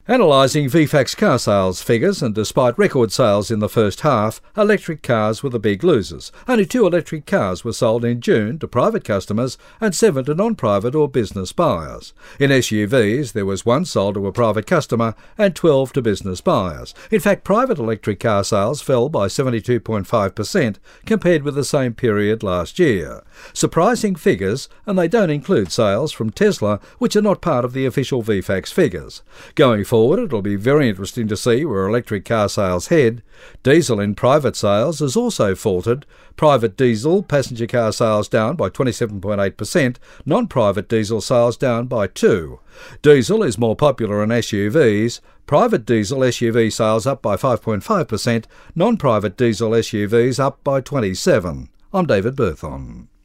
Analysing VFACTS car sales figures, and despite record sales in the first half, electric cars were the big losers. Only 2 electric cars were sold in June to private customers and 7 to non-private or business buyers. In SUVs, there was 1 sold to a private customer and 12 to business buyers. In fact, private electric car sales fell by 72.5% compared with the same period last year. Surprising figures, and they don't include sales from Tesla, which are not part of the official VFACTS figures. Going forward, it'll be very interesting to see where electric car sales head. Diesel in private sales has also faltered. Private diesel passenger car sales down by 27.8%, non-private diesel sales down by 2%. Diesel is more popular in SUVs. Private diesel SUV sales up by 5.5%, non-private diesel SUVs up by 27%. I'm David Berthon.